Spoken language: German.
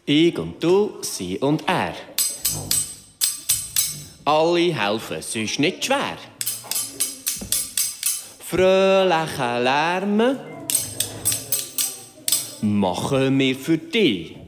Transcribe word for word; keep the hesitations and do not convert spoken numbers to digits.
Ich und du, sie und er. Alle helfen, es ist nicht schwer. Fröhliche Lärme machen wir für dich.